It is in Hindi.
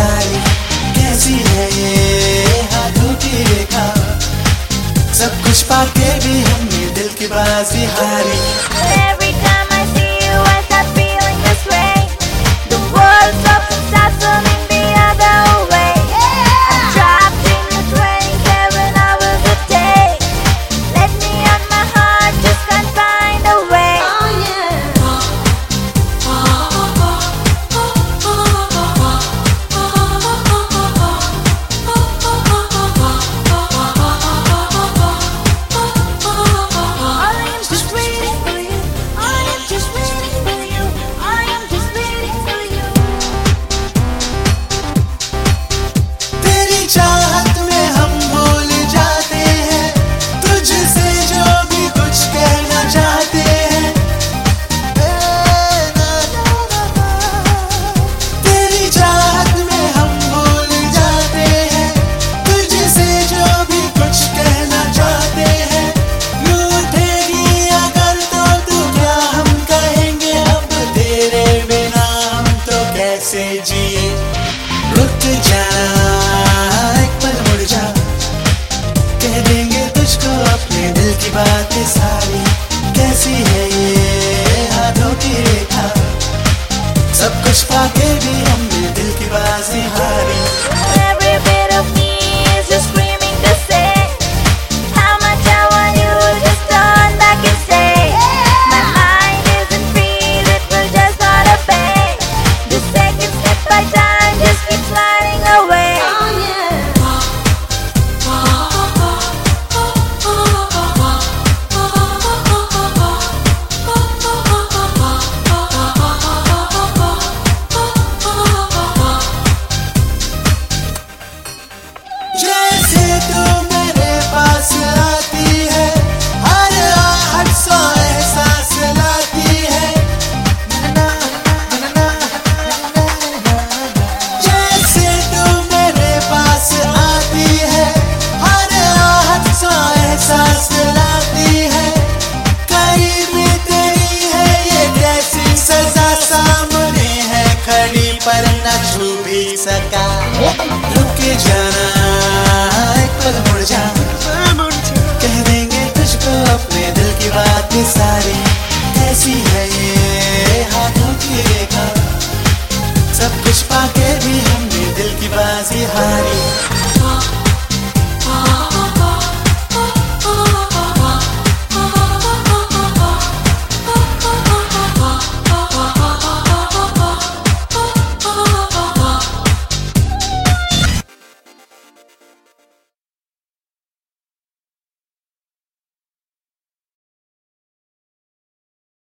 सारी, कैसी है ये हाथों की रेखा। सब कुछ पाके भी हमने दिल की बाजी हारी। Every time I see you, I start feeling this way. The world stops and starts turning the other way. I'm trapped in the 27 hours a day. Let me out my heart, just can't find a way. कैसे जिए, रुक जा एक पल मुड़ जा, कह देंगे तुझको अपने दिल की बातें सारी। कैसी है ये हाथों की रेखा, सब कुछ पाके भी हमने दिल की बाजी हारी। Every bit of me is just screaming to say how much I want you, just turn back and say my mind isn't free, it will just not obey. The seconds step by time just keep sliding away. जैसे तू मेरे पास आती है, हर आहट सौ एहसास लाती है। जैसे तू मेरे पास आती है, हर आहट सौ एहसास लाती है। करीब में तेरी है ये कैसी सजा, सामने है खड़ी पर न छू भी सका। रुक जाना एक पल मुड़ जा, कह देंगे तुझको अपने दिल की बातें सारी। कैसी है ये हाथों की रेखा, सब कुछ पाके भी हमने दिल की बाजी हारी।